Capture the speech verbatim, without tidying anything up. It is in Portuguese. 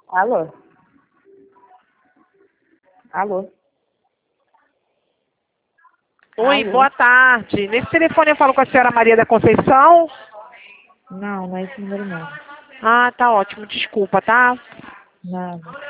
Alô? Alô? Oi, Alô? boa tarde. Nesse telefone eu falo com a senhora Maria da Conceição? Não, não é esse número não. Ah, tá ótimo. Desculpa, tá? Nada.